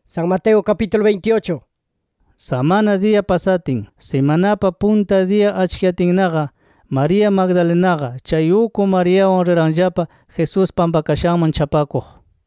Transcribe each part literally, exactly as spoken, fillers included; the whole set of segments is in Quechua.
San Mateo capítulo veintiocho. Samana día pasatin, semanapa punta día achkiatinnaqa, María Magdalenaqa, chay uku Mariawan riranllapa Jesús pampakashanman chapakuq.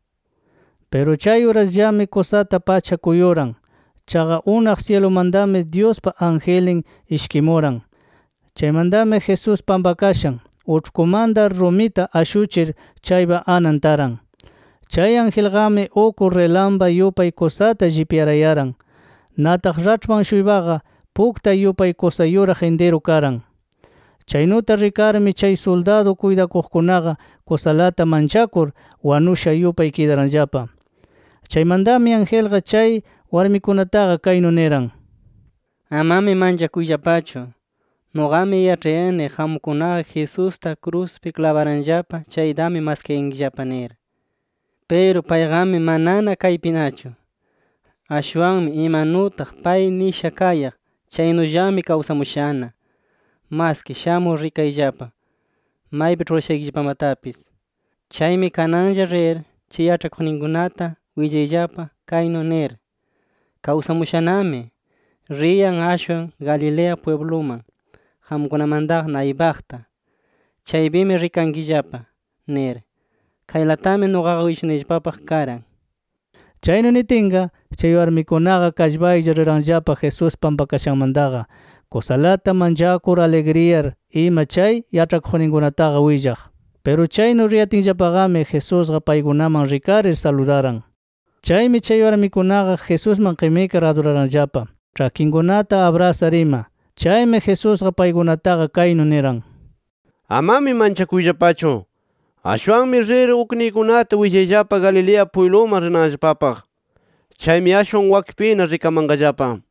Pero chay urasllami kusata pacha kuyuran, chaqa unaq cielomandami Diospa angelin ishkimuran. Chaymandami Jesús pampakashan, uchkumanta rumita ashuchir chaypa anantaran. Chay angelqami uku relamba yupay kusata llipyarayaran. Nataq rachman shuybaqa pukta yupay kusayura genderu karan. Chaynuta rikarmi chay soldado cuidakuqkunaqa kusalata manchakur wanusha yupay kidaranllapa. Chaymandami angelqa chay warmikunataqa kaynu niran: Amami manchakuyllapachu. Noqami yachayani qamkunaqa Jesusta cruzpi clavaranllapa chaydami maskayankillapa nir. Pero paygami manana kaypinachu. Ashwanmi imanutaq pay nisha kayaq chaynullami kawsamushana. Maski shamur rikayllapa maypi rurashaykillapamatapis. Chaymi kananlla rir chay yach'akuqninkunata willayllapa kaynu nir: kawsamushanami, riyan ashwan Galilea puebloman, qamkunamantaqa naypaqta. Chaypimi rikankillapa nir. Kaylatami nuqaqa willashunayllapapaq karan. Chaynu nitinqa, chay warmikunaqa kallpaylla riranllapa Jesús pampakashanmantaqa, kusalata manchakur alegriyar ima chay yach'akuqninkunataqa willaq. Pero chaynu riyatinllapaqami Jesusqa paykunaman rikarir saludaran. Chaymi chay warmikunaqa Jesusman qimikar aduraranllapa, ch'akinkunata abrazar ima. Chaymi Jesusqa paykunataqa kaynu niran: Amami manchakuyllapachu. Ashwanmi rir ukniykunata willayllapa Galilea puebloman rinanllapapaq. Chaymi ashwan wakpina rikamanqallapa.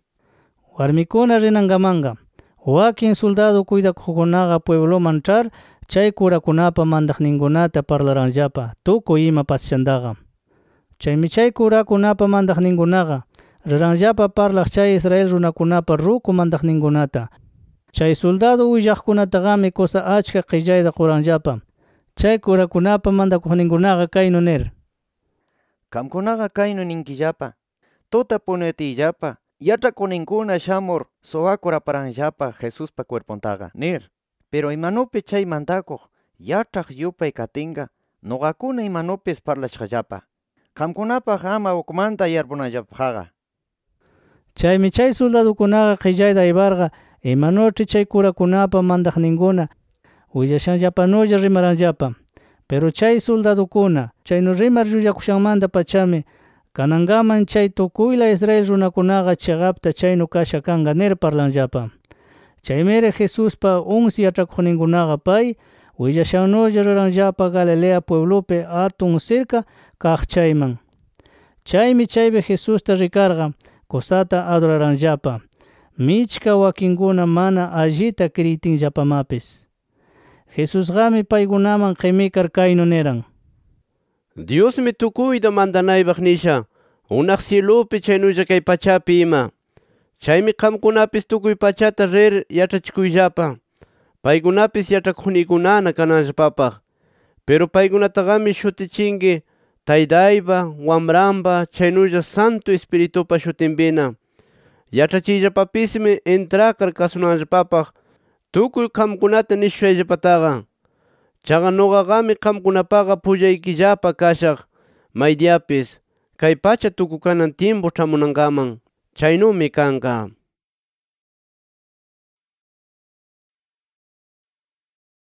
Warmikuna rinankamanqa, wakin soldado cuidakuqkunaqa puebloman ch'ar chay kurakunapa mandaqninkunata parlaranllapa tukuy ima pasashantaqa. Chaymi chay kurakunapa mandaqninkunaqa riranllapa parlaq chay Israel runakunapa ruku mandaqninkunata. Chay soldado willaqkunataqami kusa achka qillayta quranllapa. Chay kurakunapa mandakuqninkunaqa kaynu nir: Qamkunaqa kaynu ninkillapa, tuta punutiyllapa, yach'akuqninkuna shamur suwakur aparanllapa Jesuspa cuerpuntaqa nir. Pero imanupi chay mantakuq yach'aq yupay katinqa, nuqakuna imanupis parlashqallapa. Qamkunapaq ama ukmanta yarpunanllapaqqa. Chaymi chay soldadukunaqa qillayta ayparqa imanuch'i chay kurakunapa mandaqninkuna willashanllapanulla rimaranllapa. Pero chay soldadukuna chaynu rimar llullakushanmanta pachami kanankaman chay tukuyla Israel runakunaqa chiqapta chaynu kasha kanqa nir parlanllapa. Chaymiri Jesuspa unsi yach'akuqninkunaqa pay willashannulla riranllapa Galilea pueblopi atun cerca kaq chayman. Chaymi chaypi Jesusta rikarqa kusata aduraranllapa, michka wakinkuna mana allita kriyitinllapamapis. Jesusqami paykunaman qimikar kaynu niran: Diosmi tukuyta mandanaypaq nisha, unaq cielupi chaynulla kay pachapi ima. Chaymi qamkunapis tukuy pachata rir yach'achikuyllapa, paykunapis yach'akuqniykunana kananllapapaq. Pero paykunataqami shutichinki Taytaypa, Wamranpa, chaynulla Santo Espiritupa shutinpina. Yach'achiyllapapismi intrakar kasunanllapapaq tukuy qamkunata nishushayllapataqa. Chaqa nuqaqami qamkunapaqa pullaykillapa kashaq maydiyapis, kay pacha tukukanan tiempo ch'amunankaman. Chaynumi kanqa.